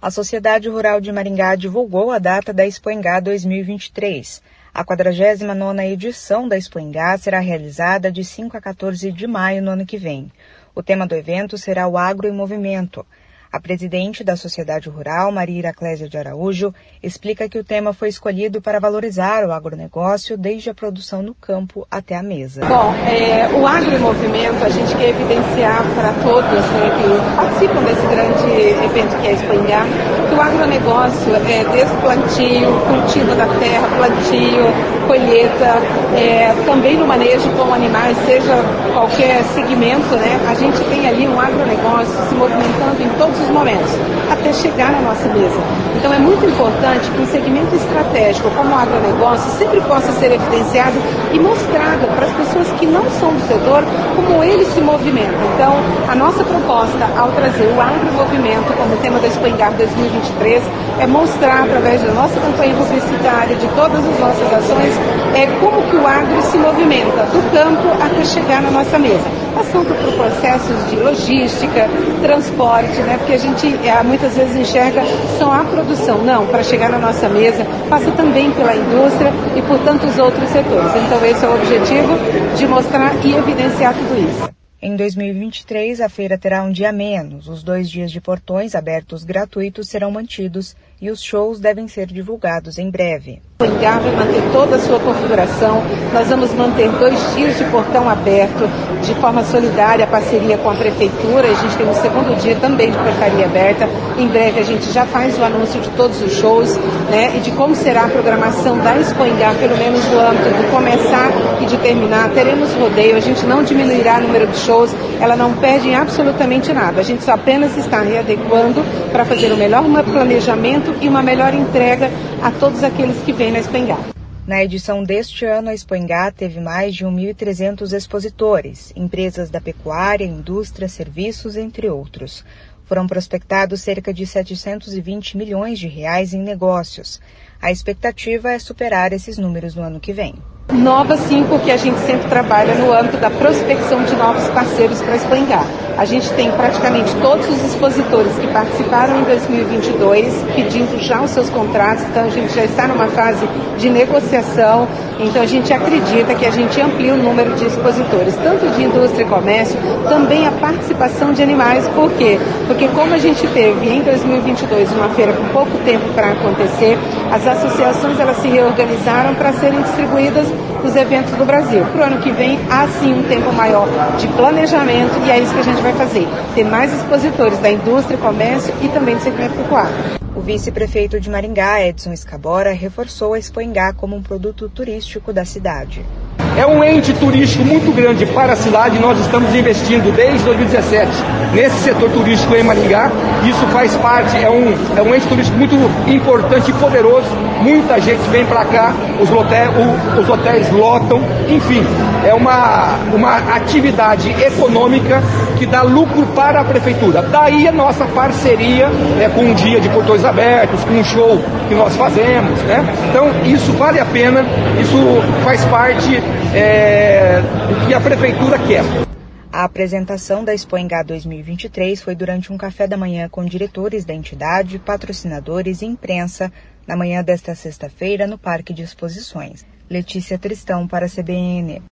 A Sociedade Rural de Maringá divulgou a data da Expoingá 2023. A 49ª edição da Expoingá será realizada de 5 a 14 de maio no ano que vem. O tema do evento será o Agro em Movimento. A presidente da Sociedade Rural, Maria Iraclésia de Araújo, explica que o tema foi escolhido para valorizar o agronegócio desde a produção no campo até a mesa. Bom, o Agro em Movimento, a gente quer evidenciar para todos que participam desse grande evento que é a Expoingá, que o agronegócio é desde plantio, cultivo da terra, plantio, colheita, também no manejo com animais, seja qualquer segmento, né? A gente tem ali um agronegócio se movimentando em todos os momentos, até chegar na nossa mesa. Então é muito importante que um segmento estratégico como o agronegócio sempre possa ser evidenciado e mostrado para as pessoas que não são do setor como ele se movimenta. Então a nossa proposta ao trazer o agro em movimento como tema da Expoingá 2023 é mostrar através da nossa campanha publicitária, de todas as nossas ações, como que o agro se movimenta do campo até chegar na nossa mesa, passando por processos de logística, transporte, né? Porque a gente muitas vezes enxerga só a produção. Não, para chegar na nossa mesa, passa também pela indústria e por tantos outros setores. Então esse é o objetivo, de mostrar e evidenciar tudo isso. Em 2023, a feira terá um dia a menos. Os 2 dias de portões abertos gratuitos serão mantidos e os shows devem ser divulgados em breve. O Expoingá vai manter toda a sua configuração. Nós vamos manter 2 dias de portão aberto de forma solidária, parceria com a Prefeitura. A gente tem um segundo dia também de portaria aberta. Em breve a gente já faz o anúncio de todos os shows, né, e de como será a programação da Expoingá, pelo menos no âmbito de começar e de terminar. Teremos rodeio, a gente não diminuirá o número de shows, ela não perde em absolutamente nada. A gente só apenas está readequando para fazer o melhor planejamento e uma melhor entrega a todos aqueles que vêm na Expoingá. Na edição deste ano, a Expoingá teve mais de 1.300 expositores, empresas da pecuária, indústria, serviços, entre outros. Foram prospectados cerca de 720 milhões de reais em negócios. A expectativa é superar esses números no ano que vem. Nova sim, porque a gente sempre trabalha no âmbito da prospecção de novos parceiros para a Expoingá. A gente tem praticamente todos os expositores que participaram em 2022 pedindo já os seus contratos, então a gente já está numa fase de negociação, então a gente acredita que a gente amplia o número de expositores, tanto de indústria e comércio, também a participação de animais. Por quê? Porque como a gente teve em 2022 uma feira com pouco tempo para acontecer, as associações elas se reorganizaram para serem distribuídas nos eventos do Brasil. Para o ano que vem, há sim um tempo maior de planejamento e é isso que a gente vai fazer. Ter mais expositores da indústria, comércio e também do segmento pecuário. O vice-prefeito de Maringá, Edson Escabora, reforçou a Expoingá como um produto turístico da cidade. É um ente turístico muito grande para a cidade. Nós estamos investindo desde 2017 nesse setor turístico em Maringá. Isso faz parte, é um ente turístico muito importante e poderoso. Muita gente vem para cá, os hotéis lotam, enfim, é uma atividade econômica que dá lucro para a prefeitura. Daí a nossa parceria com um dia de portões abertos, com um show que nós fazemos, né? Então isso vale a pena, isso faz parte do que a prefeitura quer. A apresentação da Expoingá 2023 foi durante um café da manhã com diretores da entidade, patrocinadores e imprensa, na manhã desta sexta-feira no Parque de Exposições. Letícia Tristão para a CBN.